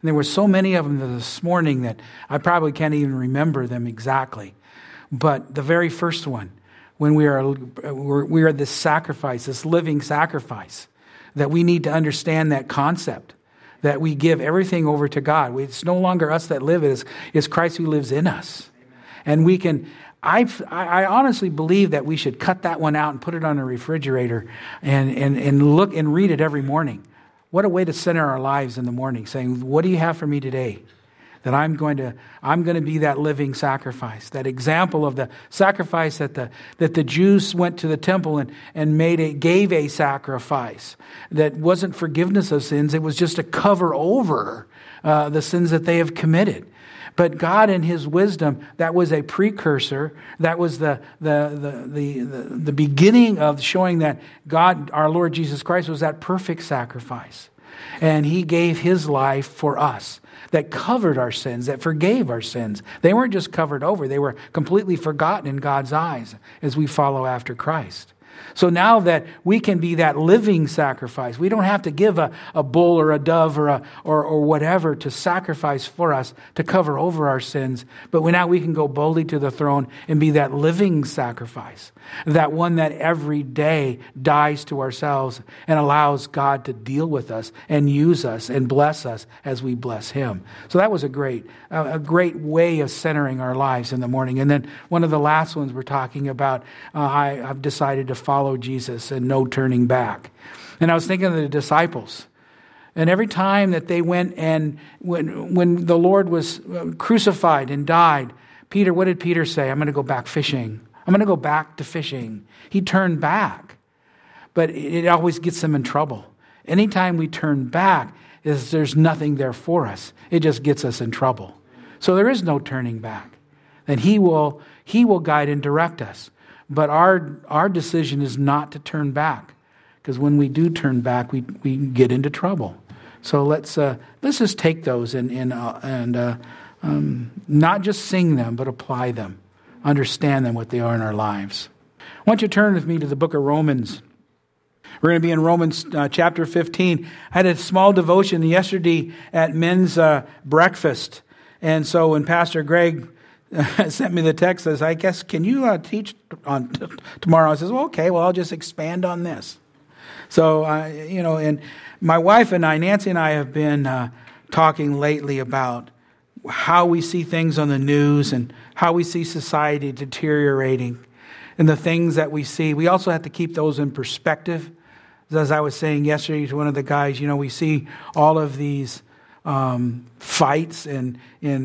And there were so many of them this morning that I probably can't even remember them exactly. But the very first one, when we are this sacrifice, this living sacrifice, that we need to understand that concept, that we give everything over to God. It's no longer us that live, it's Christ who lives in us. And we can, I honestly believe that we should cut that one out and put it on a refrigerator and look and read it every morning. What a way to center our lives in the morning, saying, what do you have for me today? That I'm going to be that living sacrifice, that example of the sacrifice that the Jews went to the temple and gave a sacrifice that wasn't forgiveness of sins. It was just to cover over the sins that they have committed. But God, in His wisdom, that was a precursor. That was the beginning of showing that God, our Lord Jesus Christ, was that perfect sacrifice, and He gave His life for us. That covered our sins, that forgave our sins. They weren't just covered over, they were completely forgotten in God's eyes as we follow after Christ. So now that we can be that living sacrifice, we don't have to give a bull or a dove or whatever to sacrifice for us to cover over our sins, but now we can go boldly to the throne and be that living sacrifice, that one that every day dies to ourselves and allows God to deal with us and use us and bless us as we bless Him. So that was a great way of centering our lives in the morning. And then one of the last ones we're talking about, I've decided to follow Jesus and no turning back. And I was thinking of the disciples. And every time that they went and when the Lord was crucified and died, Peter, what did Peter say? I'm going to go back fishing. I'm going to go back to fishing. He turned back. But it always gets them in trouble. Anytime we turn back, there's nothing there for us. It just gets us in trouble. So there is no turning back. And He will guide and direct us. But our decision is not to turn back, because when we do turn back, we get into trouble. So let's just take those and not just sing them, but apply them, understand them, what they are in our lives. I want you to turn with me to the book of Romans. We're going to be in Romans chapter 15. I had a small devotion yesterday at men's breakfast, and so when Pastor Greg sent me the text, says, I guess, can you teach on tomorrow? I says, well, okay, well, I'll just expand on this. So, and my wife and I, Nancy and I, have been talking lately about how we see things on the news and how we see society deteriorating and the things that we see. We also have to keep those in perspective. As I was saying yesterday to one of the guys, we see all of these fights and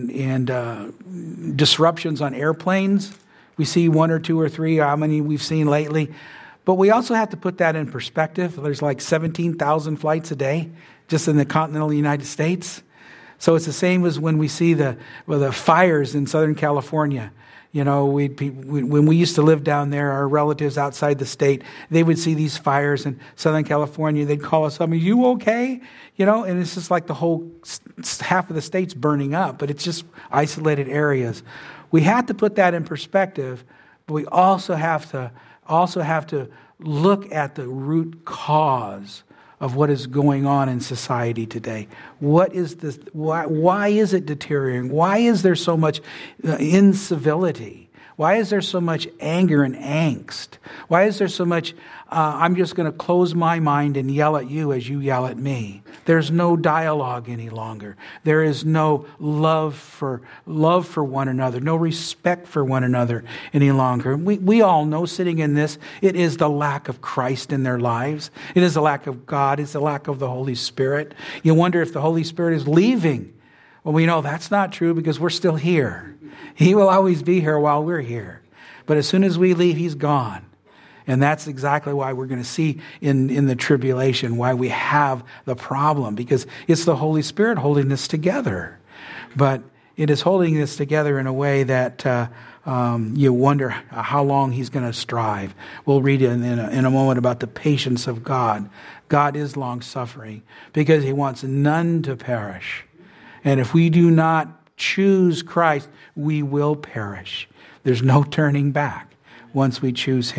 disruptions on airplanes. We see 1 or 2 or 3, how many we've seen lately. But we also have to put that in perspective. There's like 17,000 flights a day just in the continental United States. So it's the same as when we see the fires in Southern California. When we used to live down there, our relatives outside the state, they would see these fires in Southern California. They'd call us up, are you okay? And it's just like the whole half of the state's burning up, but it's just isolated areas. We have to put that in perspective, but we also have to look at the root cause of what is going on in society today. What is this? Why is it deteriorating? Why is there so much incivility? Why is there so much anger and angst? Why is there so much, I'm just going to close my mind and yell at you as you yell at me? There's no dialogue any longer. There is no love for one another, no respect for one another any longer. We all know, sitting in this, it is the lack of Christ in their lives. It is the lack of God. It's the lack of the Holy Spirit. You wonder if the Holy Spirit is leaving. Well, we know that's not true because we're still here. He will always be here while we're here. But as soon as we leave, He's gone. And that's exactly why we're going to see in the tribulation, why we have the problem, because it's the Holy Spirit holding this together. But it is holding this together in a way that you wonder how long He's going to strive. We'll read in a moment about the patience of God. God is long-suffering because He wants none to perish. And if we do not choose Christ, we will perish. There's no turning back once we choose Him.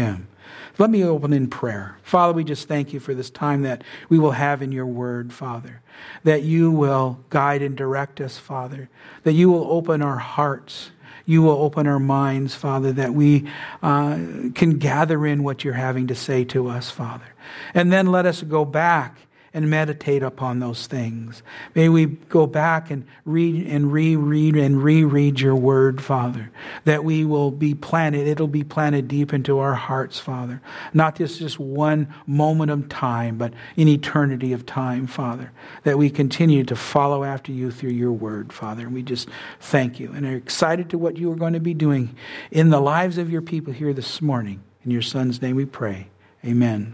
Let me open in prayer. Father, we just thank you for this time that we will have in your word, Father. That you will guide and direct us, Father. That you will open our hearts. You will open our minds, Father, that we can gather in what you're having to say to us, Father. And then let us go back and meditate upon those things. May we go back and read and reread and reread your word, Father, that we will be planted, it'll be planted deep into our hearts, Father. Not just one moment of time, but an eternity of time, Father, that we continue to follow after you through your word, Father. And we just thank you and are excited to what you are going to be doing in the lives of your people here this morning. In your Son's name we pray. Amen.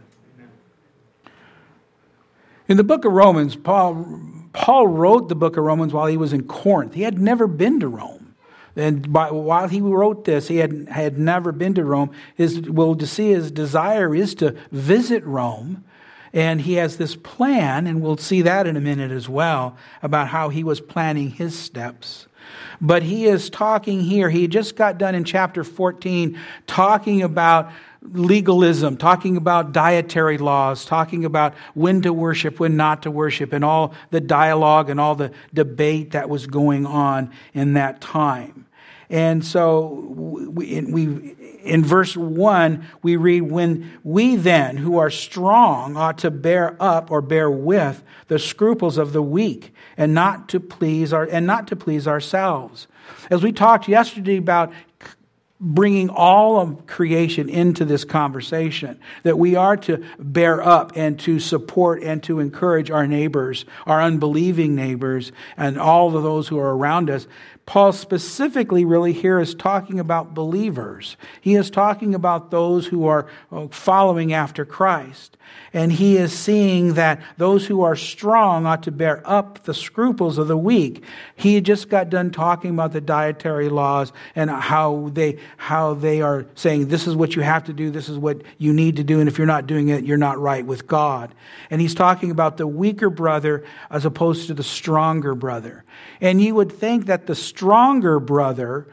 In the book of Romans, Paul wrote the book of Romans while he was in Corinth. He had never been to Rome. And while he wrote this, he had never been to Rome. His desire is to visit Rome. And he has this plan, and we'll see that in a minute as well, about how he was planning his steps. But he is talking here. He just got done in chapter 14 talking about legalism, talking about dietary laws, talking about when to worship, when not to worship, and all the dialogue and all the debate that was going on in that time. And so in verse 1, we read, when we then, who are strong, ought to bear up or bear with the scruples of the weak, and not to please ourselves. As we talked yesterday about bringing all of creation into this conversation, that we are to bear up and to support and to encourage our neighbors, our unbelieving neighbors, and all of those who are around us. Paul specifically really here is talking about believers. He is talking about those who are following after Christ. And he is seeing that those who are strong ought to bear up the scruples of the weak. He had just got done talking about the dietary laws and how they are saying this is what you have to do, this is what you need to do, and if you're not doing it, you're not right with God. And he's talking about the weaker brother as opposed to the stronger brother. And you would think that the stronger brother,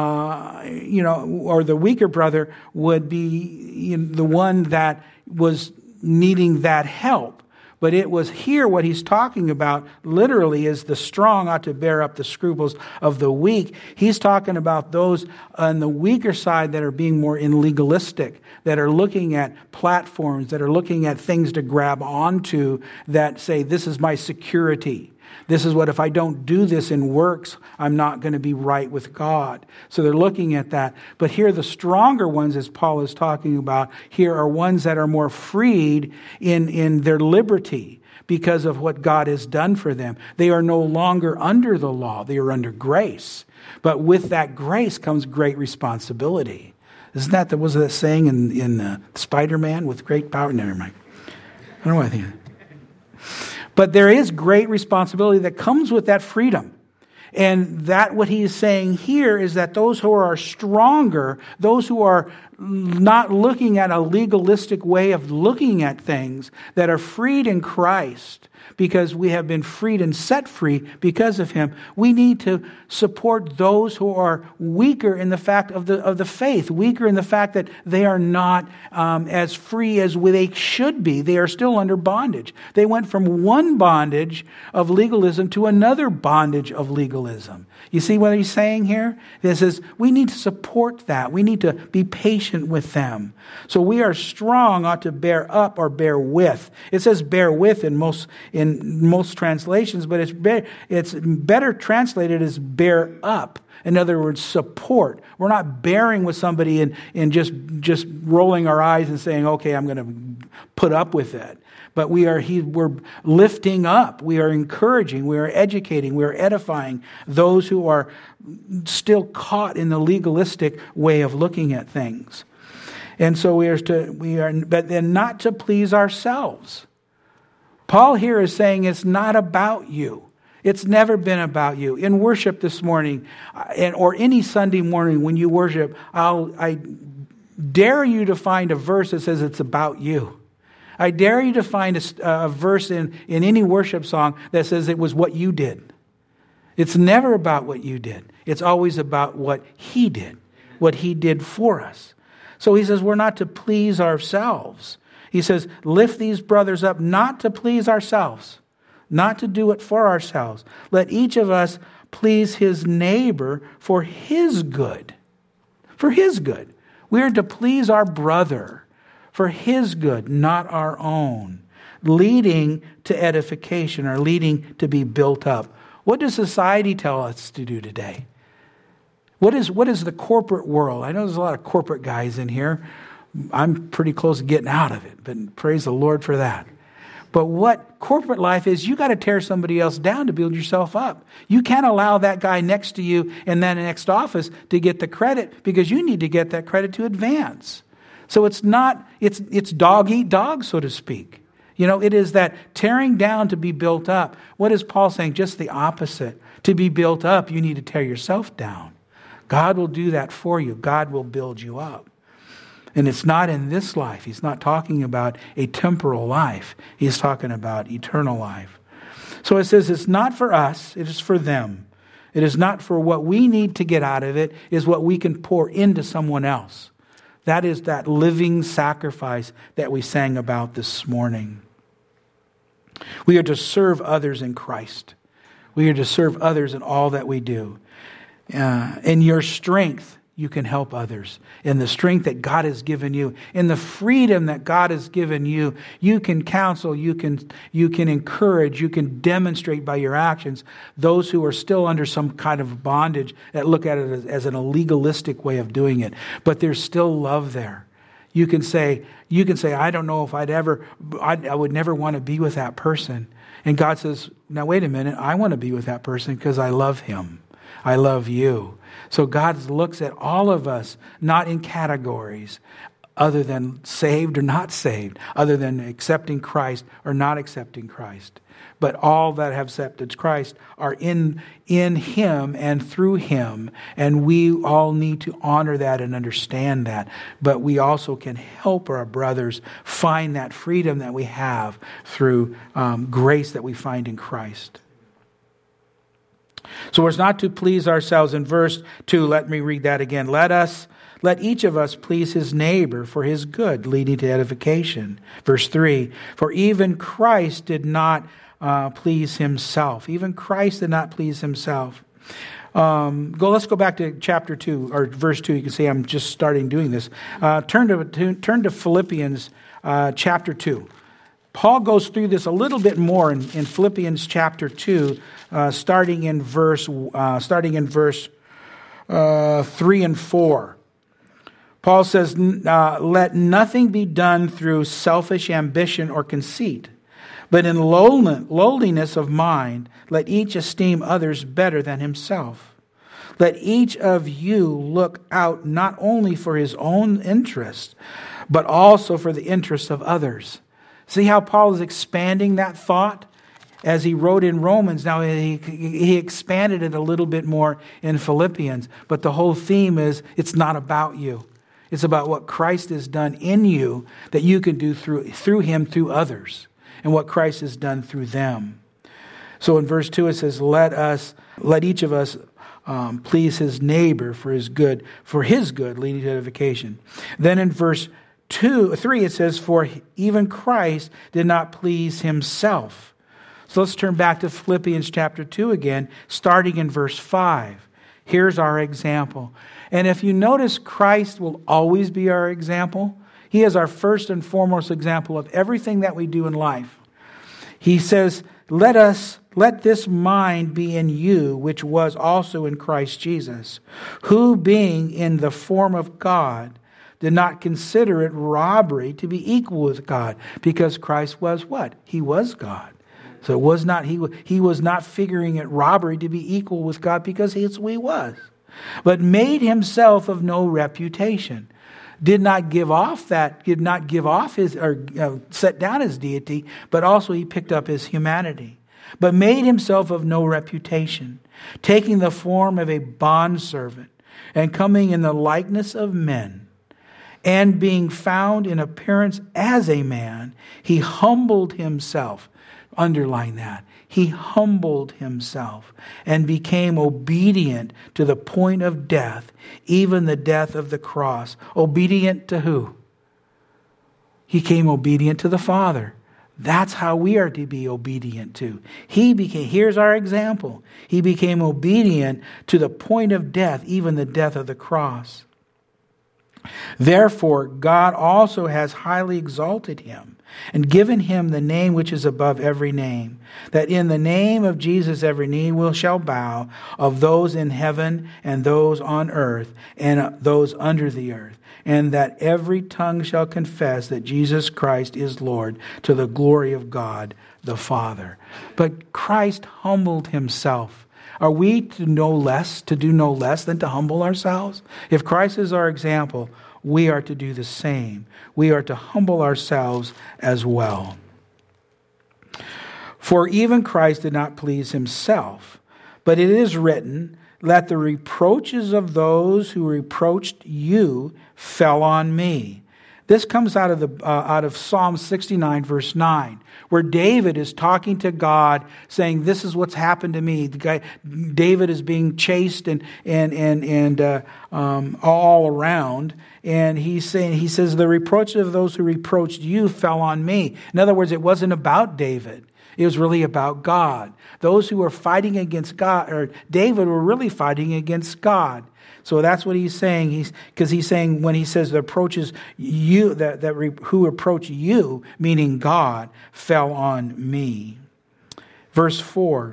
or the weaker brother would be the one that was needing that help. But it was here what he's talking about literally is the strong ought to bear up the scruples of the weak. He's talking about those on the weaker side that are being more legalistic, that are looking at platforms, that are looking at things to grab onto that say, this is my security. This is what, if I don't do this in works, I'm not going to be right with God. So they're looking at that. But here the stronger ones, as Paul is talking about, here are ones that are more freed in their liberty because of what God has done for them. They are no longer under the law. They are under grace. But with that grace comes great responsibility. Isn't that, was that saying in Spider-Man, with great power? Never mind. I don't know what I think. But there is great responsibility that comes with that freedom. And that what he is saying here is that those who are stronger, those who are not looking at a legalistic way of looking at things, that are freed in Christ, because we have been freed and set free because of him, we need to support those who are weaker in the fact of the faith, weaker in the fact that they are not as free as they should be. They are still under bondage. They went from one bondage of legalism to another bondage of legalism. You see what he's saying here? This is, we need to support that. We need to be patient with them. So we are strong ought to bear up or bear with. It says bear with in most translations, but it's better translated as bear up. In other words, support. We're not bearing with somebody and just rolling our eyes and saying, okay, I'm going to put up with it. But we're lifting up, we are encouraging, we are educating, we are edifying those who are still caught in the legalistic way of looking at things. And so but then not to please ourselves. Paul here is saying it's not about you. It's never been about you. In worship this morning, or any Sunday morning when you worship, I dare you to find a verse that says it's about you. I dare you to find a verse in any worship song that says it was what you did. It's never about what you did. It's always about what he did for us. So he says we're not to please ourselves. He says, lift these brothers up not to please ourselves, not to do it for ourselves. Let each of us please his neighbor for his good. For his good. We are to please our brother for his good, not our own, leading to edification or leading to be built up. What does society tell us to do today? What is the corporate world? I know there's a lot of corporate guys in here. I'm pretty close to getting out of it, but praise the Lord for that. But what corporate life is, you got to tear somebody else down to build yourself up. You can't allow that guy next to you in that next office to get the credit, because you need to get that credit to advance. So it's dog eat dog, so to speak. It is that tearing down to be built up. What is Paul saying? Just the opposite. To be built up, you need to tear yourself down. God will do that for you. God will build you up. And it's not in this life. He's not talking about a temporal life. He's talking about eternal life. So it says it's not for us, it is for them. It is not for what we need to get out of it, it is what we can pour into someone else. That is that living sacrifice that we sang about this morning. We are to serve others in Christ. We are to serve others in all that we do. In your strength, you can help others. In the strength that God has given you, in the freedom that God has given you, you can counsel, you can encourage, you can demonstrate by your actions those who are still under some kind of bondage that look at it as an illegalistic way of doing it. But there's still love there. You can say, I don't know if I would never want to be with that person. And God says, now wait a minute, I want to be with that person because I love him. I love you. So God looks at all of us, not in categories, other than saved or not saved, other than accepting Christ or not accepting Christ. But all that have accepted Christ are in him and through him. And we all need to honor that and understand that. But we also can help our brothers find that freedom that we have through grace that we find in Christ. So it's not to please ourselves. In verse 2, let me read that again. Let each of us please his neighbor for his good, leading to edification. Verse 3, for even Christ did not please himself. Even Christ did not please himself. Let's go back to chapter 2, or verse 2. You can see I'm just starting doing this. Turn to Philippians chapter 2. Paul goes through this a little bit more in Philippians chapter 2, starting in verse 3 and 4. Paul says, let nothing be done through selfish ambition or conceit, but in lowliness of mind, let each esteem others better than himself. Let each of you look out not only for his own interest, but also for the interests of others. See how Paul is expanding that thought as he wrote in Romans. Now he expanded it a little bit more in Philippians. But the whole theme is it's not about you. It's about what Christ has done in you that you can do through him, through others. And what Christ has done through them. So in verse 2 it says, let each of us please his neighbor for his good, leading to edification. Then in verse 3 it says, for even Christ did not please himself. So let's turn back to Philippians chapter 2 again, starting in verse 5. Here's our example. And if you notice, Christ will always be our example. He is our first and foremost example of everything that we do in life. He says, let this mind be in you, which was also in Christ Jesus, who being in the form of God, did not consider it robbery to be equal with God, because Christ was what? He was God. So it was not he was not figuring it robbery to be equal with God because he was. But made himself of no reputation. Did not give off his, or set down his deity, but also he picked up his humanity. But made himself of no reputation, taking the form of a bondservant, and coming in the likeness of men. And being found in appearance as a man, he humbled himself. Underline that. He humbled himself and became obedient to the point of death, even the death of the cross. Obedient to who? He came obedient to the Father. That's how we are to be obedient to. Here's our example. He became obedient to the point of death, even the death of the cross. Therefore, God also has highly exalted him and given him the name which is above every name, that in the name of Jesus every knee shall bow, of those in heaven and those on earth and those under the earth, and that every tongue shall confess that Jesus Christ is Lord, to the glory of God the Father. But Christ humbled himself. Are we to do no less than to humble ourselves? If Christ is our example, we are to do the same. We are to humble ourselves as well. For even Christ did not please himself, but it is written, let the reproaches of those who reproached you fell on me. This comes out of Psalm 69, verse 9, where David is talking to God, saying, "This is what's happened to me." David is being chased and all around, and he says, "The reproaches of those who reproached you fell on me." In other words, it wasn't about David. It was really about God. Those who were fighting against God, or David, were really fighting against God. So that's what he's saying. Because he's saying when he says the approaches you, who approach you, meaning God, fell on me. Verse 4.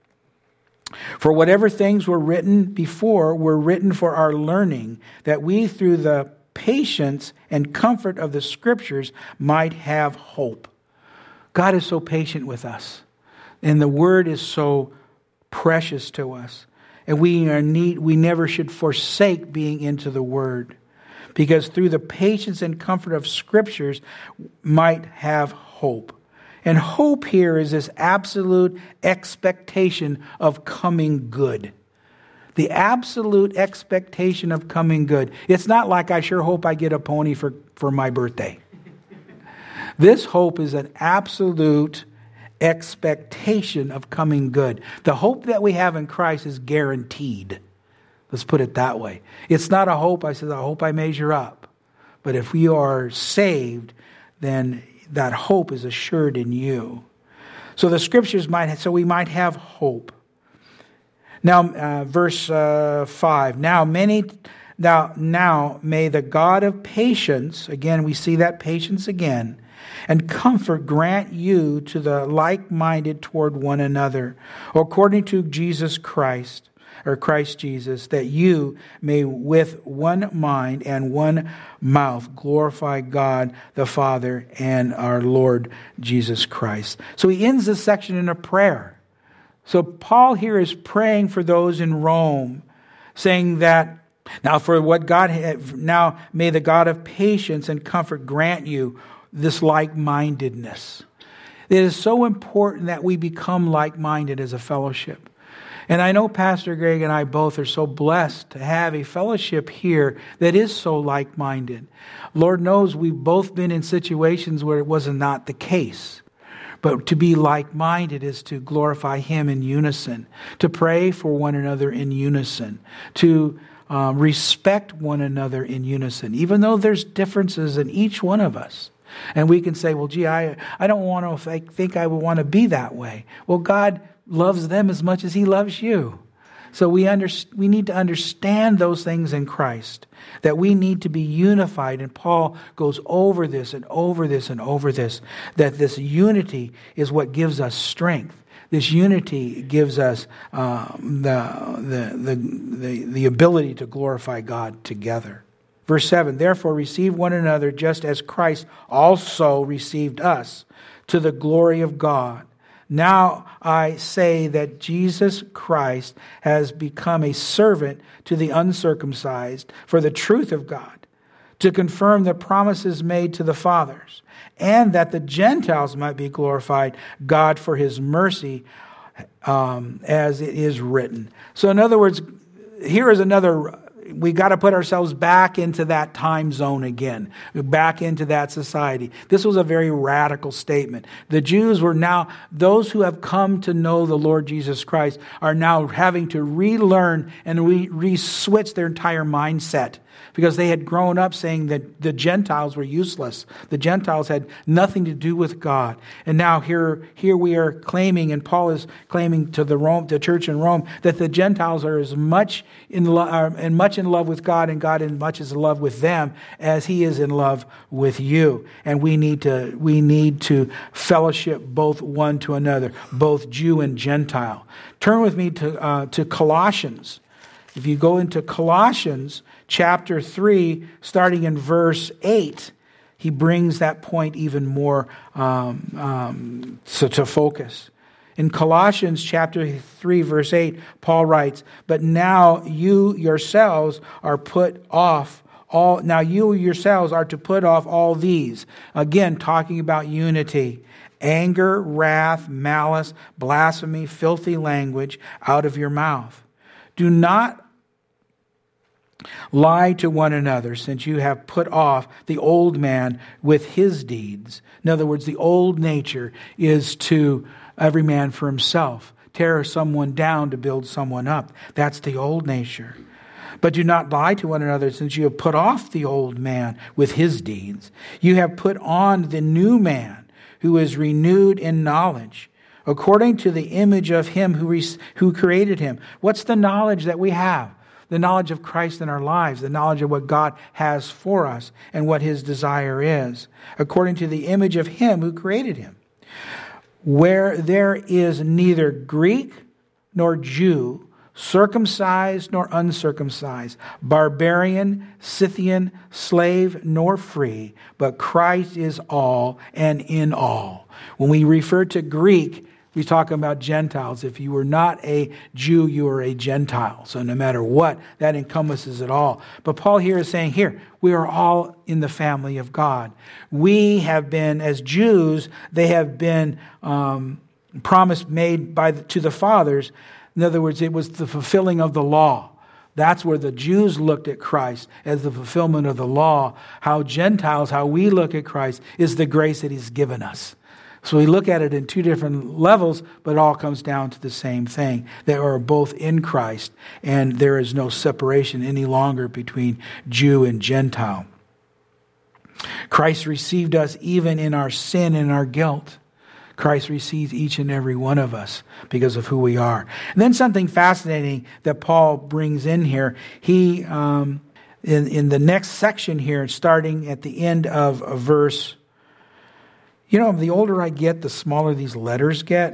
For whatever things were written before were written for our learning, that we through the patience and comfort of the Scriptures might have hope. God is so patient with us, and the Word is so precious to us. And we never should forsake being into the Word, because through the patience and comfort of Scriptures might have hope. And hope here is this absolute expectation of coming good. The absolute expectation of coming good. It's not like I sure hope I get a pony for my birthday. This hope is an absolute expectation of coming good. The hope that we have in Christ is guaranteed. Let's put it that way. It's not a hope, I hope I measure up. But if we are saved, then that hope is assured in you. So the Scriptures we might have hope. Now, verse 5. Now may the God of patience, again we see that patience again, and comfort grant you to the like-minded toward one another, according to Jesus Christ, or Christ Jesus, that you may with one mind and one mouth glorify God the Father and our Lord Jesus Christ. So he ends this section in a prayer. So Paul here is praying for those in Rome, saying that now may the God of patience and comfort grant you this like-mindedness. It is so important that we become like-minded as a fellowship. And I know Pastor Greg and I both are so blessed to have a fellowship here that is so like-minded. Lord knows we've both been in situations where it was not the case. But to be like-minded is to glorify Him in unison, to pray for one another in unison, to respect one another in unison, even though there's differences in each one of us. And we can say, well, gee, I don't want to think I would want to be that way. Well, God loves them as much as He loves you. So we need to understand those things in Christ, that we need to be unified. And Paul goes over this and over this and over this, that this unity is what gives us strength. This unity gives us the ability to glorify God together. Verse 7, therefore receive one another just as Christ also received us to the glory of God. Now I say that Jesus Christ has become a servant to the uncircumcised for the truth of God, to confirm the promises made to the fathers, and that the Gentiles might be glorified God for His mercy, as it is written. So in other words, here is another we got to put ourselves back into that time zone again, back into that society. This was a very radical statement. The Jews were now, those who have come to know the Lord Jesus Christ are now having to relearn and re-switch their entire mindset, because they had grown up saying that the Gentiles were useless. The Gentiles had nothing to do with God. And now here we are claiming, and Paul is claiming to the church in Rome, that the Gentiles are as much in love with God, and God as much is in love with them as He is in love with you. And we need to fellowship both one to another, both Jew and Gentile. Turn with me to Colossians. If you go into Colossians chapter 3, starting in verse 8, he brings that point even more to focus. In Colossians chapter 3, verse 8, Paul writes, "But now you yourselves are to put off all these." Again, talking about unity. "Anger, wrath, malice, blasphemy, filthy language out of your mouth. Do not lie to one another, since you have put off the old man with his deeds." In other words, the old nature is to every man for himself. Tear someone down to build someone up. That's the old nature. "But do not lie to one another, since you have put off the old man with his deeds. You have put on the new man, who is renewed in knowledge, according to the image of Him who created him." What's the knowledge that we have? The knowledge of Christ in our lives, the knowledge of what God has for us and what His desire is, according to the image of Him who created him. "Where there is neither Greek nor Jew, circumcised nor uncircumcised, barbarian, Scythian, slave nor free, but Christ is all and in all." When we refer to Greek, we talk about Gentiles. If you were not a Jew, you were a Gentile. So no matter what, that encompasses it all. But Paul here is saying, we are all in the family of God. We have been, as Jews, they have been promise made to the fathers. In other words, it was the fulfilling of the law. That's where the Jews looked at Christ as the fulfillment of the law. How Gentiles, how we look at Christ, is the grace that He's given us. So we look at it in two different levels, but it all comes down to the same thing. They are both in Christ, and there is no separation any longer between Jew and Gentile. Christ received us even in our sin and our guilt. Christ receives each and every one of us because of who we are. And then something fascinating that Paul brings in here. He, in the next section here, starting at the end of a verse, the older I get, the smaller these letters get.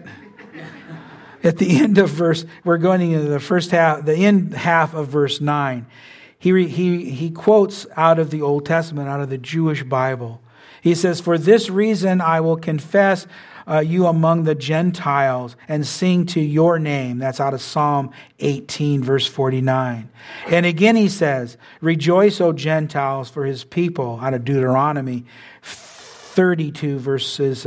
At the end of we're going into the end half of verse 9. He quotes out of the Old Testament, out of the Jewish Bible. He says, "For this reason I will confess you among the Gentiles and sing to your name." That's out of Psalm 18, verse 49. And again he says, "Rejoice, O Gentiles, for His people," out of Deuteronomy 32, verses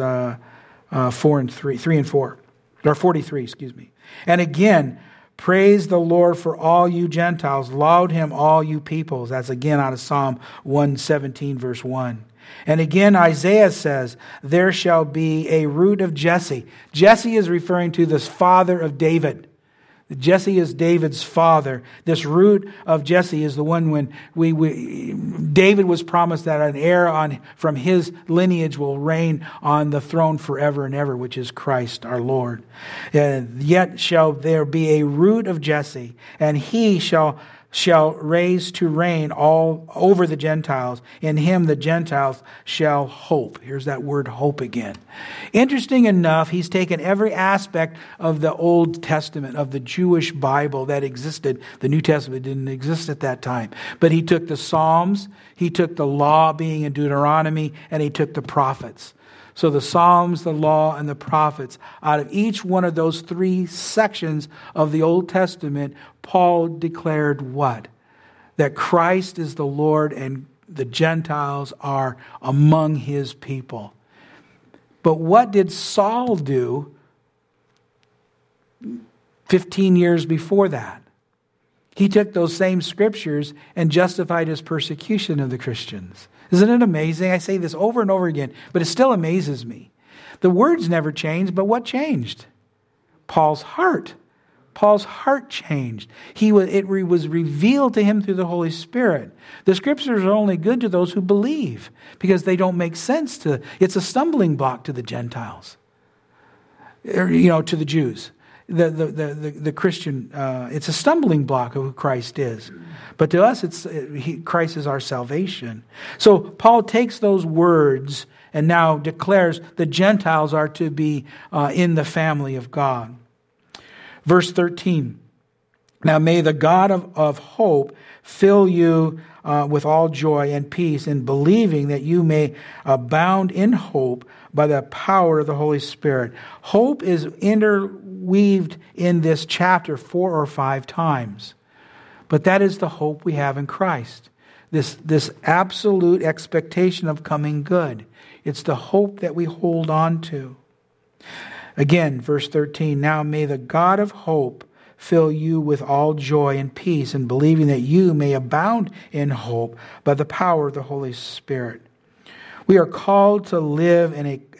3 and 4. Or 43, excuse me. And again, "Praise the Lord for all you Gentiles. Laud Him, all you peoples." That's again out of Psalm 117, verse 1. And again, Isaiah says, "There shall be a root of Jesse." Jesse is referring to this father of David. Jesse is David's father. This root of Jesse is the one when David was promised that an heir from his lineage will reign on the throne forever and ever, which is Christ our Lord. "Yet shall there be a root of Jesse, and he shall raise to reign all over the Gentiles. In him the Gentiles shall hope." Here's that word hope again. Interesting enough, he's taken every aspect of the Old Testament, of the Jewish Bible that existed. The New Testament didn't exist at that time. But he took the Psalms, he took the law being in Deuteronomy, and he took the prophets. So the Psalms, the law, and the prophets, out of each one of those three sections of the Old Testament, Paul declared what? That Christ is the Lord and the Gentiles are among His people. But what did Saul do 15 years before that? He took those same scriptures and justified his persecution of the Christians. Isn't it amazing? I say this over and over again, but it still amazes me. The words never changed, but what changed? Paul's heart. Paul's heart changed. It was revealed to him through the Holy Spirit. The scriptures are only good to those who believe because they don't make sense it's a stumbling block to the Gentiles, to the Jews. The Christian, it's a stumbling block of who Christ is. But to us, Christ is our salvation. So Paul takes those words and now declares the Gentiles are to be in the family of God. Verse 13, now may the God of hope fill you with all joy and peace in believing that you may abound in hope by the power of the Holy Spirit. Hope is interweaved in this chapter 4 or 5 times. But that is the hope we have in Christ. This absolute expectation of coming good. It's the hope that we hold on to. Again, verse 13, now may the God of hope fill you with all joy and peace in believing that you may abound in hope by the power of the Holy Spirit. We are called to live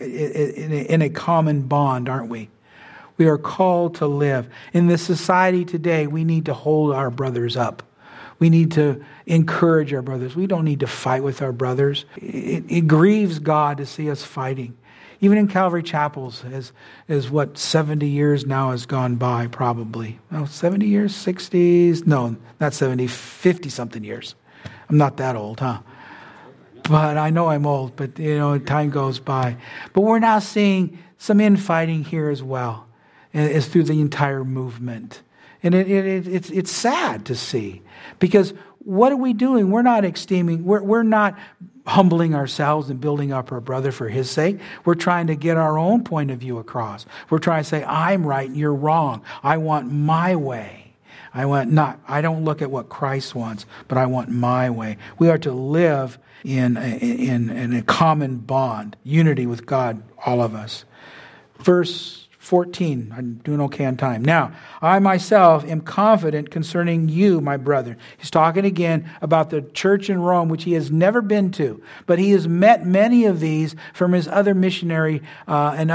in a common bond, aren't we? We are called to live. In this society today, we need to hold our brothers up. We need to encourage our brothers. We don't need to fight with our brothers. It grieves God to see us fighting. Even in Calvary Chapels, as what 70 years now has gone by, probably. 70 years, 60s? No, not 70, 50-something years. I'm not that old, huh? But I know I'm old, but time goes by. But we're now seeing some infighting here as well, as through the entire movement. And it's sad to see. Because what are we doing? We're not esteeming, we're not humbling ourselves and building up our brother for his sake. We're trying to get our own point of view across. We're trying to say, I'm right and you're wrong. I want my way. I don't look at what Christ wants, but I want my way. We are to live in a common bond, unity with God, all of us. Verse 14, I'm doing okay on time. Now, I myself am confident concerning you, my brother. He's talking again about the church in Rome, which he has never been to, but he has met many of these from his other missionary and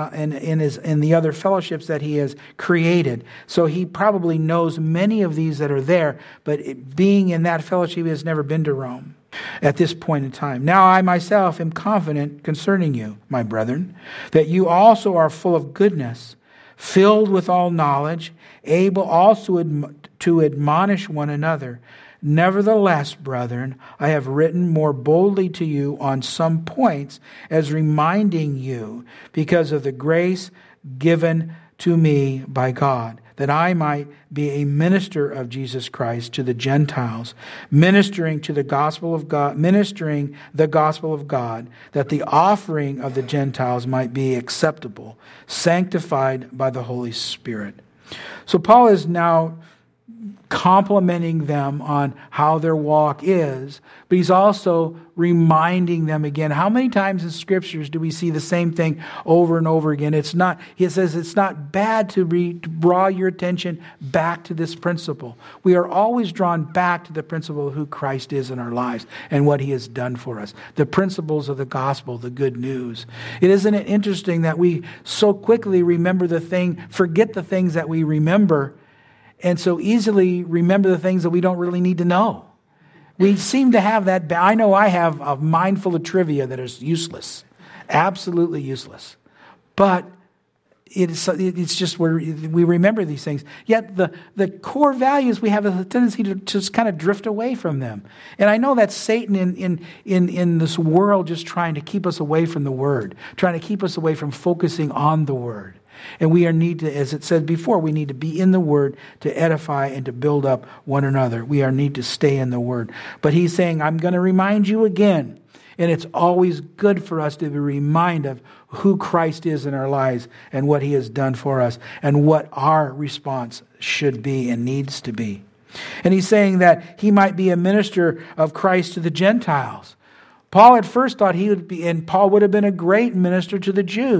in the other fellowships that he has created. So he probably knows many of these that are there, but being in that fellowship, he has never been to Rome at this point in time. Now I myself am confident concerning you, my brethren, that you also are full of goodness, filled with all knowledge, able also to admonish one another. Nevertheless, brethren, I have written more boldly to you on some points, as reminding you, because of the grace given to me by God, that I might be a minister of Jesus Christ to the Gentiles, ministering the gospel of God, that the offering of the Gentiles might be acceptable, sanctified by the Holy Spirit. So Paul is now complimenting them on how their walk is, but he's also reminding them again. How many times in scriptures do we see the same thing over and over again? He says it's not bad to draw your attention back to this principle. We are always drawn back to the principle of who Christ is in our lives and what he has done for us. The principles of the gospel, the good news. Isn't it interesting that we so quickly forget the things that we remember, and so easily remember the things that we don't really need to know. We seem to have that. I know I have a mind full of trivia that is useless. Absolutely useless. But it's just where we remember these things. Yet the core values, we have a tendency to just kind of drift away from them. And I know that's Satan in this world just trying to keep us away from the Word, trying to keep us away from focusing on the Word. And we need to, as it said before, we need to be in the Word to edify and to build up one another. We need to stay in the Word. But he's saying, I'm going to remind you again. And it's always good for us to be reminded of who Christ is in our lives and what he has done for us and what our response should be and needs to be. And he's saying that he might be a minister of Christ to the Gentiles. Paul at first thought he would be, and Paul would have been a great minister to the Jews.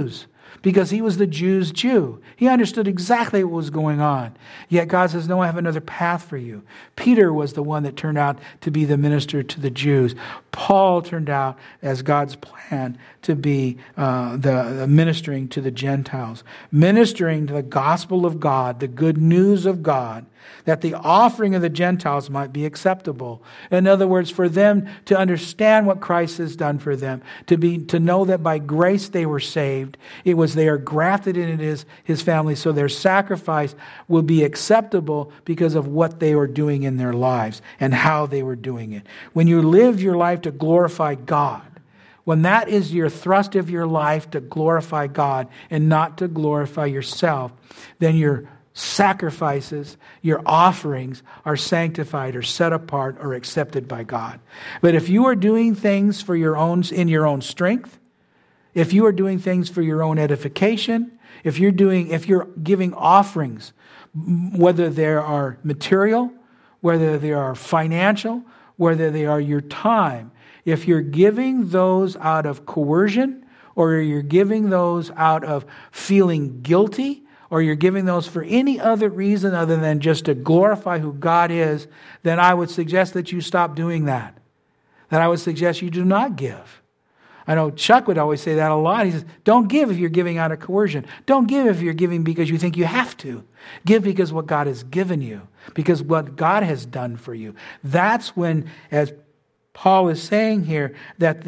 because he was the Jews' Jew. He understood exactly what was going on. Yet God says, no, I have another path for you. Peter was the one that turned out to be the minister to the Jews. Paul turned out, as God's plan, to be the ministering to the Gentiles. Ministering to the gospel of God, the good news of God, that the offering of the Gentiles might be acceptable. In other words, for them to understand what Christ has done for them, to know that by grace they were saved. It was they are grafted into his family, so their sacrifice will be acceptable because of what they were doing in their lives and how they were doing it. When you live your life to glorify God, when that is your thrust of your life, to glorify God and not to glorify yourself, then your sacrifices, your offerings are sanctified or set apart or accepted by God. But if you are doing things for in your own strength, if you are doing things for your own edification, if you're giving offerings, whether they are material, whether they are financial, whether they are your time, if you're giving those out of coercion, or you're giving those out of feeling guilty, or you're giving those for any other reason other than just to glorify who God is, then I would suggest that you stop doing that. That I would suggest you do not give. I know Chuck would always say that a lot. He says, don't give if you're giving out of coercion. Don't give if you're giving because you think you have to. Give because what God has given you, because what God has done for you. That's when, as Paul is saying here, that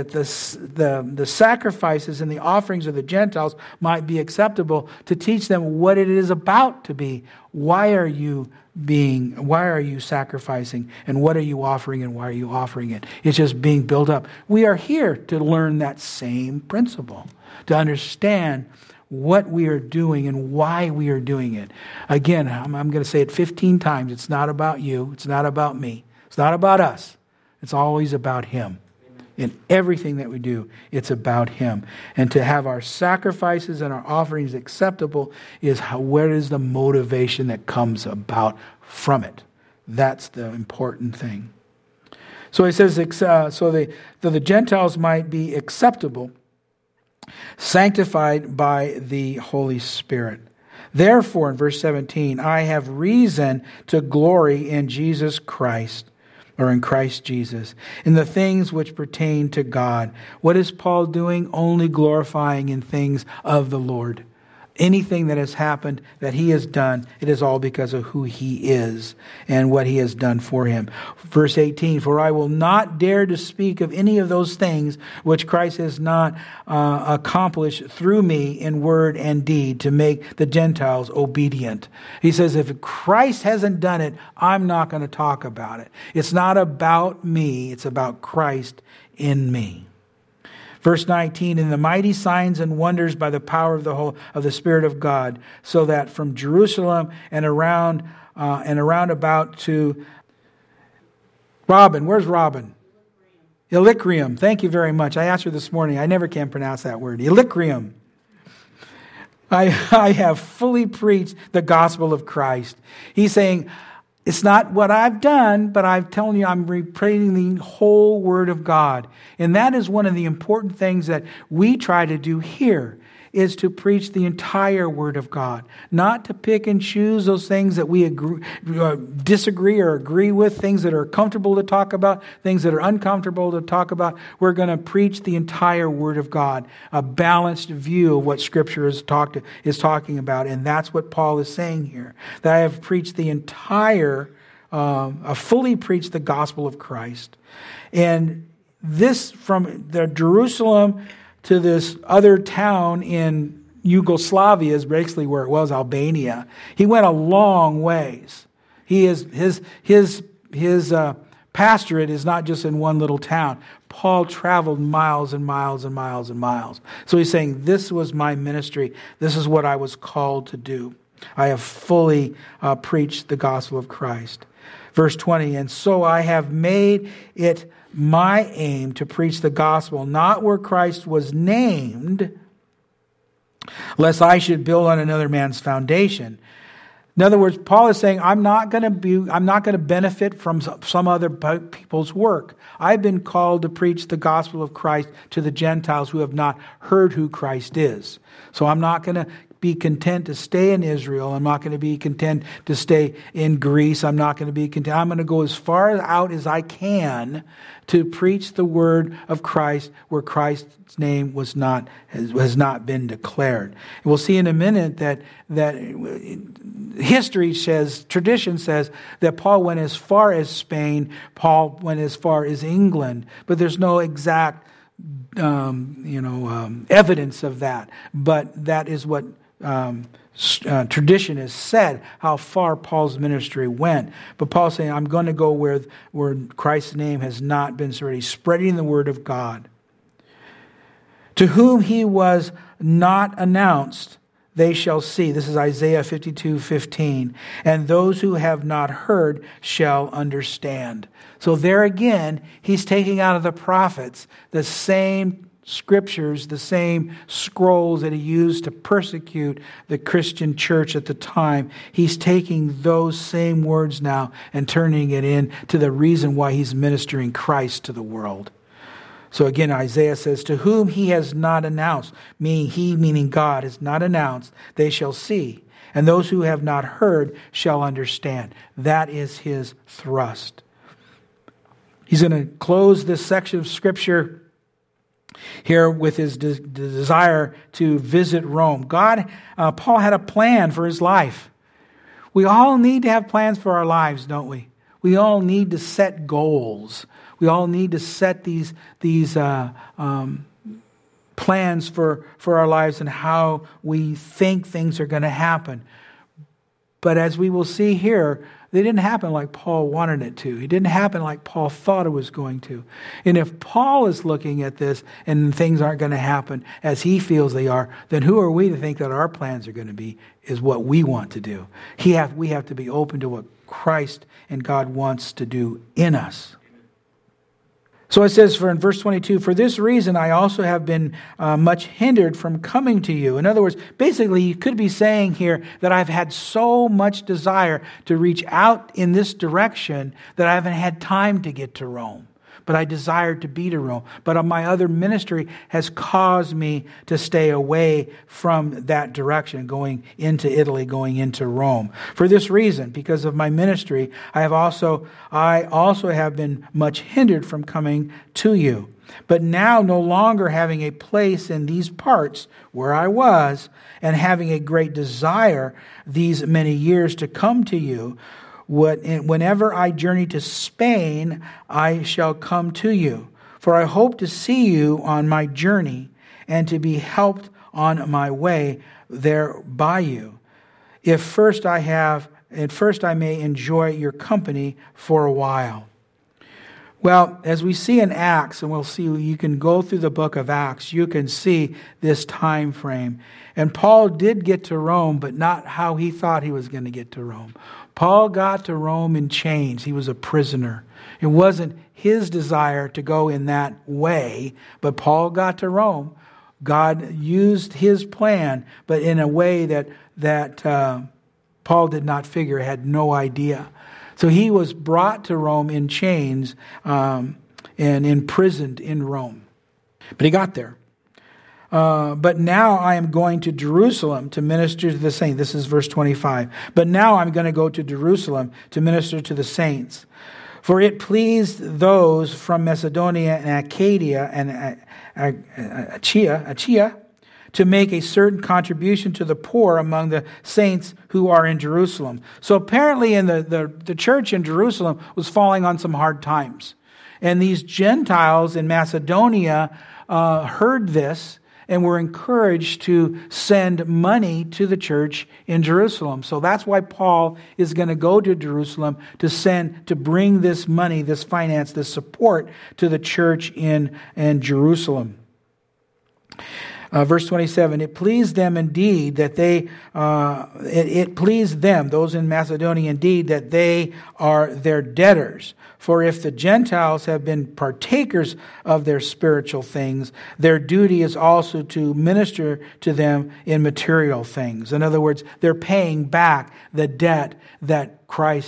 the sacrifices and the offerings of the Gentiles might be acceptable, to teach them what it is about to be. Why are you sacrificing, and what are you offering, and why are you offering it? It's just being built up. We are here to learn that same principle, to understand what we are doing and why we are doing it. Again, I'm going to say it 15 times. It's not about you. It's not about me. It's not about us. It's always about Him. In everything that we do, it's about Him. And to have our sacrifices and our offerings acceptable is where is the motivation that comes about from it. That's the important thing. So he says, so the Gentiles might be acceptable, sanctified by the Holy Spirit. Therefore, in verse 17, I have reason to glory in Jesus Christ, or in Christ Jesus, in the things which pertain to God. What is Paul doing? Only glorifying in things of the Lord. Anything that has happened, that he has done, it is all because of who he is and what he has done for him. Verse 18, for I will not dare to speak of any of those things which Christ has not accomplished through me in word and deed to make the Gentiles obedient. He says, if Christ hasn't done it, I'm not going to talk about it. It's not about me, it's about Christ in me. Verse 19, in the mighty signs and wonders by the power of the Spirit of God, so that from Jerusalem and around about to Robin. Where's Robin? Illyricum. Thank you very much. I asked her this morning. I never can pronounce that word. Illyricum. I have fully preached the gospel of Christ. He's saying, it's not what I've done, but I'm telling you, I'm repeating the whole Word of God. And that is one of the important things that we try to do here, is to preach the entire Word of God. Not to pick and choose those things that we disagree or agree with, things that are comfortable to talk about, things that are uncomfortable to talk about. We're going to preach the entire Word of God, a balanced view of what Scripture is talking about. And that's what Paul is saying here, that I have preached the entire, fully preached the gospel of Christ. And this, from the Jerusalem to this other town in Yugoslavia, is basically where it was, Albania. He went a long ways. His pastorate is not just in one little town. Paul traveled miles and miles and miles and miles. So he's saying, this was my ministry. This is what I was called to do. I have fully preached the gospel of Christ. Verse 20, and so I have made it my aim to preach the gospel, not where Christ was named, lest I should build on another man's foundation. In other words, Paul is saying, I'm not going to benefit from some other people's work. I've been called to preach the gospel of Christ to the Gentiles who have not heard who Christ is. So I'm not going to be content to stay in Israel. I'm not going to be content to stay in Greece. I'm not going to be content. I'm going to go as far out as I can to preach the word of Christ where Christ's name has not been declared. And we'll see in a minute that history says, tradition says that Paul went as far as Spain, Paul went as far as England, but there's no exact evidence of that. But that is what tradition has said, how far Paul's ministry went. But Paul's saying, I'm going to go where Christ's name has not been already, spreading the word of God. To whom he was not announced, they shall see. This is Isaiah 52:15. And those who have not heard shall understand. So there again, he's taking out of the prophets the same scriptures, the same scrolls that he used to persecute the Christian church at the time. He's taking those same words now and turning it into the reason why he's ministering Christ to the world. So again, Isaiah says, to whom he has not announced, meaning God, has not announced, they shall see. And those who have not heard shall understand. That is his thrust. He's going to close this section of Scripture here with his desire to visit Rome. Paul had a plan for his life. We all need to have plans for our lives, don't we? We all need to set goals. We all need to set these plans for our lives and how we think things are going to happen. But as we will see here, they didn't happen like Paul wanted it to. It didn't happen like Paul thought it was going to. And if Paul is looking at this and things aren't going to happen as he feels they are, then who are we to think that our plans are going to be is what we want to do? We have to be open to what Christ and God wants to do in us. So it says in verse 22, for this reason I also have been much hindered from coming to you. In other words, basically you could be saying here that I've had so much desire to reach out in this direction that I haven't had time to get to Rome. But I desired to be to Rome. But my other ministry has caused me to stay away from that direction, going into Italy, going into Rome. For this reason, because of my ministry, I also have been much hindered from coming to you. But now, no longer having a place in these parts where I was, and having a great desire these many years to come to you, whenever I journey to Spain, I shall come to you. For I hope to see you on my journey and to be helped on my way there by you. At first I may enjoy your company for a while. Well, as we see in Acts, and we'll see, you can go through the book of Acts, you can see this time frame. And Paul did get to Rome, but not how he thought he was going to get to Rome. Paul got to Rome in chains. He was a prisoner. It wasn't his desire to go in that way, but Paul got to Rome. God used his plan, but in a way that Paul did not figure, had no idea. So he was brought to Rome in chains and imprisoned in Rome. But he got there. But now I am going to Jerusalem to minister to the saints. This is verse 25. But now I'm going to go to Jerusalem to minister to the saints. For it pleased those from Macedonia and Achaia and Achaia to make a certain contribution to the poor among the saints who are in Jerusalem. So apparently in the church in Jerusalem was falling on some hard times. And these Gentiles in Macedonia heard this and were encouraged to send money to the church in Jerusalem. So that's why Paul is going to go to Jerusalem to bring this money, this finance, this support to the church in Jerusalem. Verse 27, it pleased them indeed that it pleased them, those in Macedonia indeed, that they are their debtors. For if the Gentiles have been partakers of their spiritual things, their duty is also to minister to them in material things. In other words, they're paying back the debt that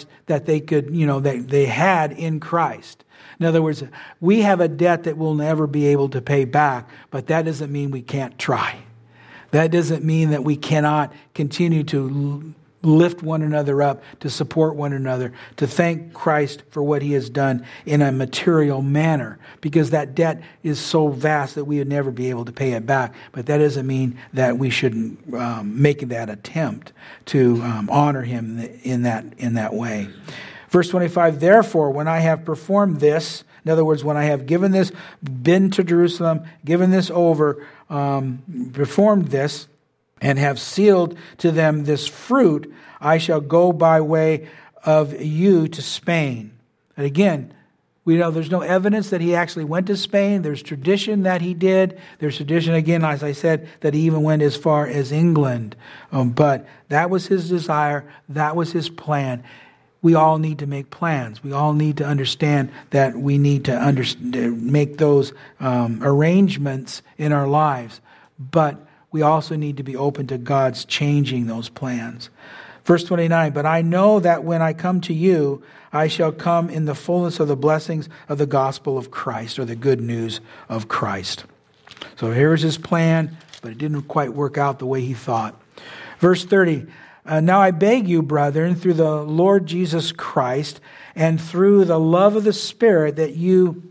they had in Christ. In other words, we have a debt that we'll never be able to pay back, but that doesn't mean we can't try. That doesn't mean that we cannot continue to lift one another up, to support one another, to thank Christ for what He has done in a material manner, because that debt is so vast that we would never be able to pay it back. But that doesn't mean that we shouldn't make that attempt to honor Him in that way. Verse 25, therefore, when I have performed this, in other words, when I have given this, been to Jerusalem, given this over, performed this, and have sealed to them this fruit, I shall go by way of you to Spain. And again, we know there's no evidence that he actually went to Spain. There's tradition that he did. There's tradition, again, as I said, that he even went as far as England. But that was his desire. That was his plan. We all need to make plans. We all need to understand that we need to make those arrangements in our lives. But we also need to be open to God's changing those plans. Verse 29, but I know that when I come to you, I shall come in the fullness of the blessings of the gospel of Christ, or the good news of Christ. So here's his plan, but it didn't quite work out the way he thought. Verse 30, now I beg you, brethren, through the Lord Jesus Christ and through the love of the Spirit, that you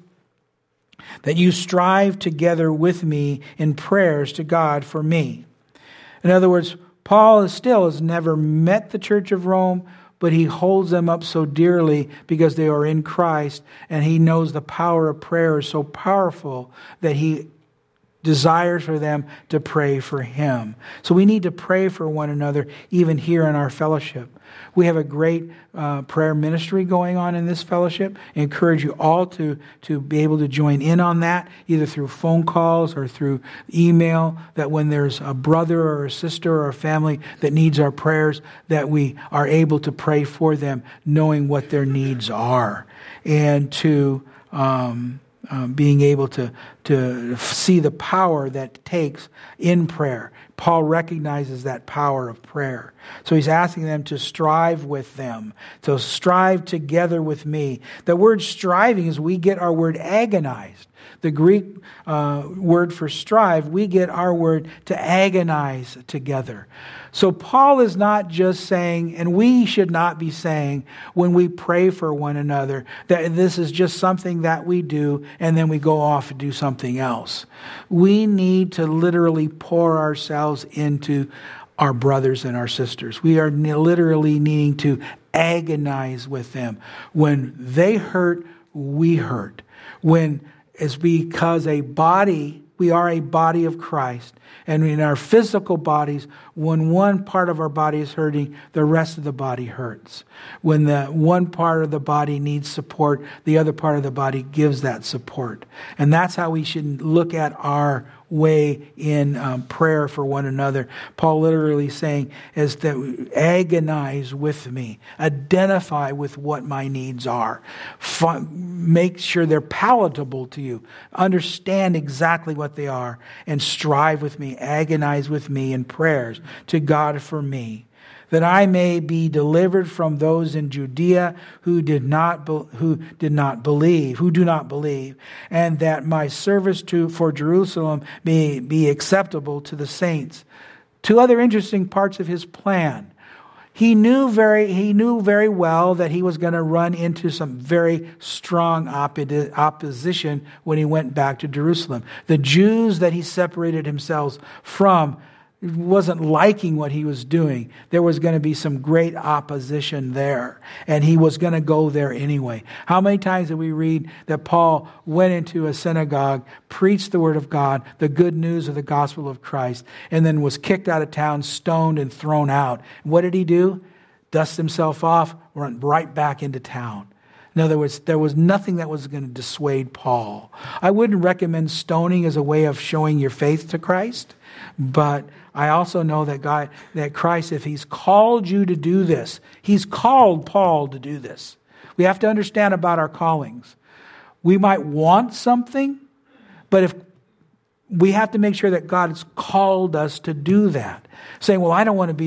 strive together with me in prayers to God for me. In other words, Paul has never met the Church of Rome, but he holds them up so dearly because they are in Christ, and he knows the power of prayer is so powerful that he desires for them to pray for him. So we need to pray for one another, even here in our fellowship. We have a great prayer ministry going on in this fellowship. I encourage you all to be able to join in on that, either through phone calls or through email, that when there's a brother or a sister or a family that needs our prayers, that we are able to pray for them, knowing what their needs are, and to being able to see the power that it takes in prayer. Paul recognizes that power of prayer. So he's asking them to strive with them, to strive together with me. The word striving is we get our word agonized. The Greek word for strive, we get our word to agonize together. So Paul is not just saying, and we should not be saying when we pray for one another, that this is just something that we do and then we go off and do something else. We need to literally pour ourselves into our brothers and our sisters. We are literally needing to agonize with them. When they hurt, we hurt. When it's because we are a body of Christ. And in our physical bodies, when one part of our body is hurting, the rest of the body hurts. When the one part of the body needs support, the other part of the body gives that support. And that's how we should look at our way in prayer for one another. Paul literally saying is that agonize with me, identify with what my needs are, make sure they're palatable to you, understand exactly what they are, and strive with me, agonize with me in prayers to God for me, that I may be delivered from those in Judea who do not believe, and that my service for Jerusalem may be acceptable to the saints. Two other interesting parts of his plan. He knew very well that he was going to run into some very strong opposition when he went back to Jerusalem. The Jews that he separated himself from wasn't liking what he was doing. There was going to be some great opposition there, and he was going to go there anyway. How many times did we read that Paul went into a synagogue, preached the word of God, the good news of the gospel of Christ, and then was kicked out of town, stoned, and thrown out? What did he do? Dust himself off, went right back into town. In other words, there was nothing that was going to dissuade Paul. I wouldn't recommend stoning as a way of showing your faith to Christ, but I also know that Christ, if He's called you to do this, He's called Paul to do this. We have to understand about our callings. We might want something, but if we have to make sure that God has called us to do that. Saying, well, I don't want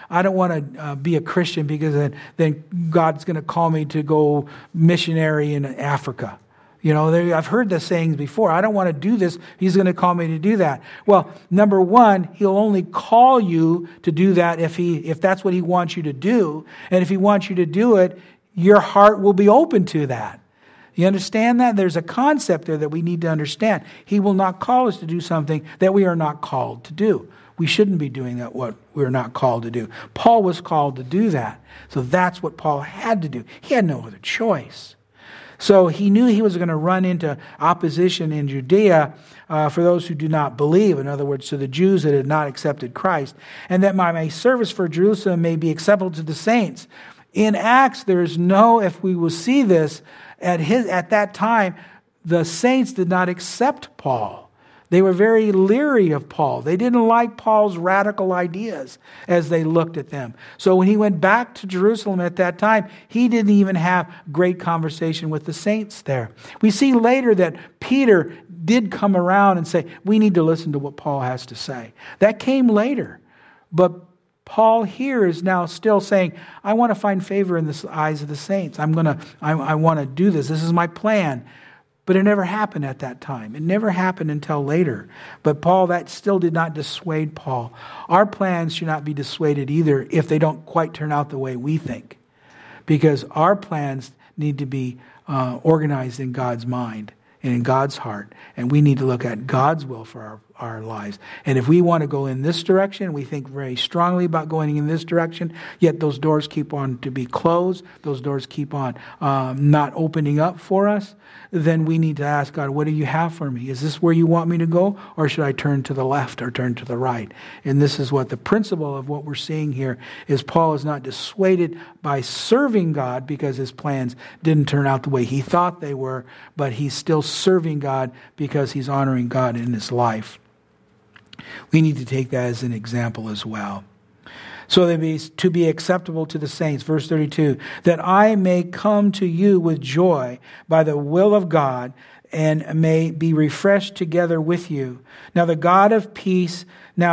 to be a Christian because then God's going to call me to go missionary in Africa. I've heard the sayings before. I don't want to do this. He's going to call me to do that. Well, number one, He'll only call you to do that if that's what He wants you to do. And if He wants you to do it, your heart will be open to that. You understand that? There's a concept there that we need to understand. He will not call us to do something that we are not called to do. We shouldn't be doing that what we're not called to do. Paul was called to do that. So that's what Paul had to do. He had no other choice. So he knew he was going to run into opposition in Judea for those who do not believe. In other words, to the Jews that had not accepted Christ. And that my service for Jerusalem may be acceptable to the saints. In Acts, there is no, if we will see this, at that time, the saints did not accept Paul. They were very leery of Paul. They didn't like Paul's radical ideas as they looked at them. So when he went back to Jerusalem at that time, he didn't even have great conversation with the saints there. We see later that Peter did come around and say, we need to listen to what Paul has to say. That came later. But Paul here is now still saying, I want to find favor in the eyes of the saints. I want to do this. This is my plan. But it never happened at that time. It never happened until later. But Paul, that still did not dissuade Paul. Our plans should not be dissuaded either if they don't quite turn out the way we think. Because our plans need to be organized in God's mind and in God's heart. And we need to look at God's will for our lives. And if we want to go in this direction, we think very strongly about going in this direction, yet those doors keep on to be closed, those doors keep on not opening up for us, then we need to ask God, what do you have for me? Is this where you want me to go? Or should I turn to the left or turn to the right? And this is what the principle of what we're seeing here is. Paul is not dissuaded by serving God because his plans didn't turn out the way he thought they were, but he's still serving God because he's honoring God in his life. We need to take that as an example as well. So to be acceptable to the saints, verse 32, that I may come to you with joy by the will of God and may be refreshed together with you. Now the God of peace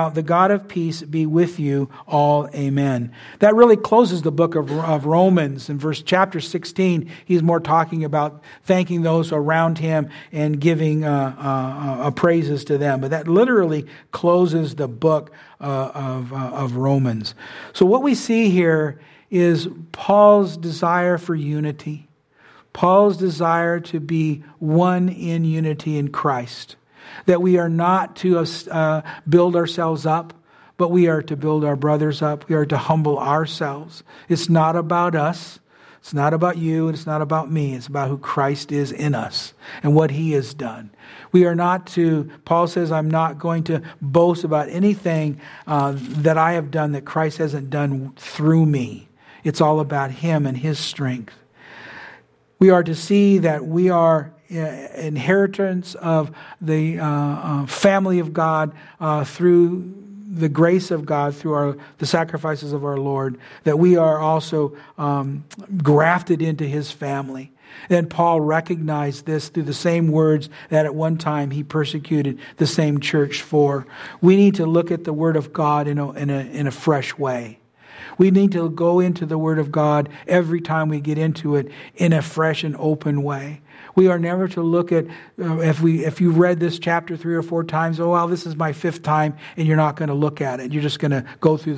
be with you all. Amen. That really closes the book of Romans. In chapter 16, he's more talking about thanking those around him and giving praises to them. But that literally closes the book of Romans. So what we see here is Paul's desire for unity. Paul's desire to be one in unity in Christ. That we are not to build ourselves up, but we are to build our brothers up. We are to humble ourselves. It's not about us. It's not about you, and it's not about me. It's about who Christ is in us and what He has done. We are not to, Paul says, I'm not going to boast about anything that I have done that Christ hasn't done through me. It's all about Him and His strength. We are to see that we are inheritance of the family of God through the grace of God, through the sacrifices of our Lord, that we are also grafted into His family. And Paul recognized this through the same words that at one time he persecuted the same church for. We need to look at the Word of God in a fresh way. We need to go into the Word of God every time we get into it in a fresh and open way. We are never to look at, if you read this chapter 3 or 4 times, oh, well, this is my 5th time, and you're not going to look at it. You're just going to go through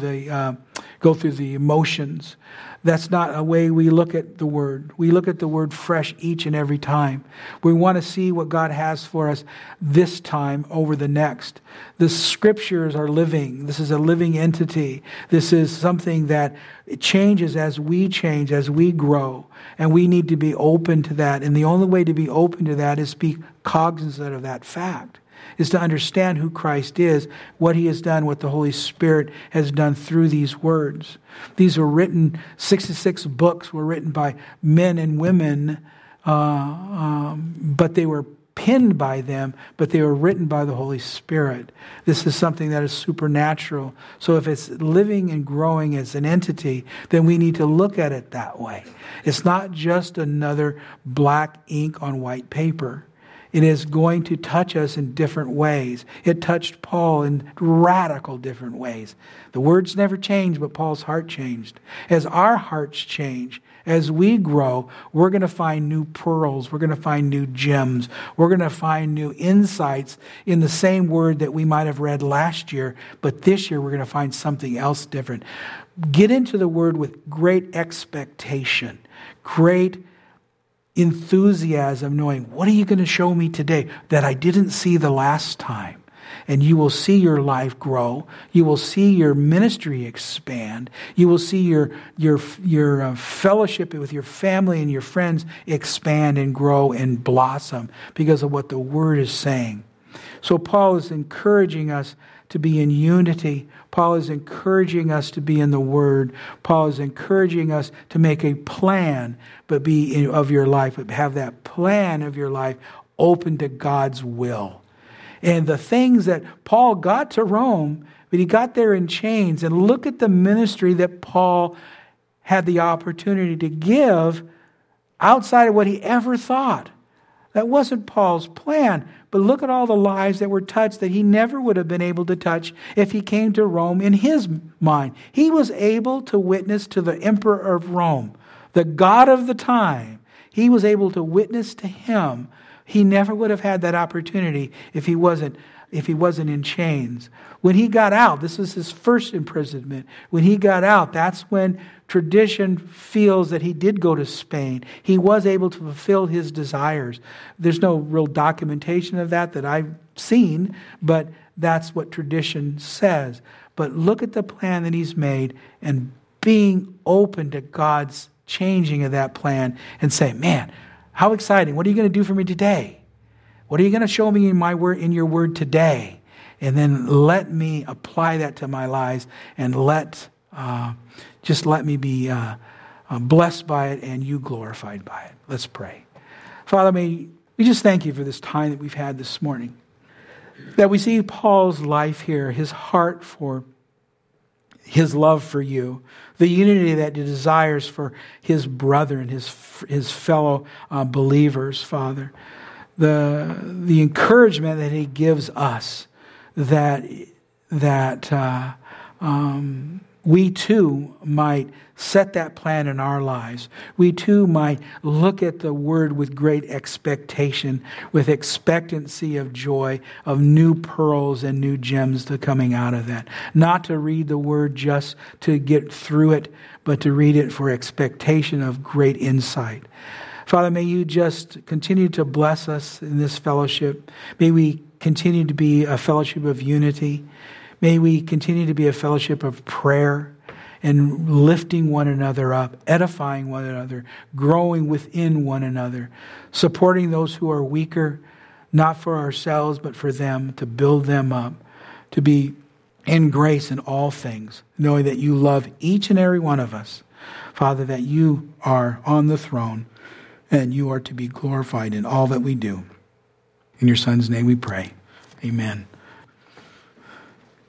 the emotions. That's not a way we look at the Word. We look at the Word fresh each and every time. We want to see what God has for us this time over the next. The Scriptures are living. This is a living entity. This is something that changes as we change, as we grow. And we need to be open to that. And the only way to be open to that is be cognizant of that fact. is to understand who Christ is, what he has done, what the Holy Spirit has done through these words. These were written, 66 books were written by men and women, but they were penned by them, but they were written by the Holy Spirit. This is something that is supernatural. So if it's living and growing as an entity, then we need to look at it that way. It's not just another black ink on white paper. It is going to touch us in different ways. It touched Paul in radical different ways. The words never changed, but Paul's heart changed. As our hearts change, as we grow, we're going to find new pearls. We're going to find new gems. We're going to find new insights in the same word that we might have read last year, but this year we're going to find something else different. Get into the word with great expectation, great enthusiasm, knowing, what are you going to show me today that I didn't see the last time? And you will see your life grow. You will see your ministry expand. You will see your fellowship with your family and your friends expand and grow and blossom because of what the Word is saying. So Paul is encouraging us to be in unity. Paul is encouraging us to be in the Word. Paul is encouraging us to make a plan, but of your life, but have that plan of your life open to God's will. And the things that Paul got to Rome, but he got there in chains. And look at the ministry that Paul had the opportunity to give outside of what he ever thought. That wasn't Paul's plan. But look at all the lives that were touched that he never would have been able to touch if he came to Rome in his mind. He was able to witness to the emperor of Rome, the God of the time. He was able to witness to him. He never would have had that opportunity if he wasn't in chains. When he got out, this was his first imprisonment. When he got out, that's when tradition feels that he did go to Spain. He was able to fulfill his desires. There's no real documentation of that I've seen, but that's what tradition says. But look at the plan that he's made and being open to God's changing of that plan and say, man, how exciting. What are you going to do for me today? What are you going to show me in your word today? And then let me apply that to my lives and let me be blessed by it and you glorified by it. Let's pray. Father, we just thank you for this time that we've had this morning. That we see Paul's life here, his heart for his love for you, the unity that he desires for his brother and his fellow believers, Father. The encouragement that he gives us that we too might set that plan in our lives. We too might look at the word with great expectation, with expectancy of joy, of new pearls and new gems to coming out of that. Not to read the word just to get through it, but to read it for expectation of great insight. Father, may you just continue to bless us in this fellowship. May we continue to be a fellowship of unity. May we continue to be a fellowship of prayer and lifting one another up, edifying one another, growing within one another, supporting those who are weaker, not for ourselves, but for them, to build them up, to be in grace in all things, knowing that you love each and every one of us. Father, that you are on the throne and you are to be glorified in all that we do. In your Son's name we pray. Amen.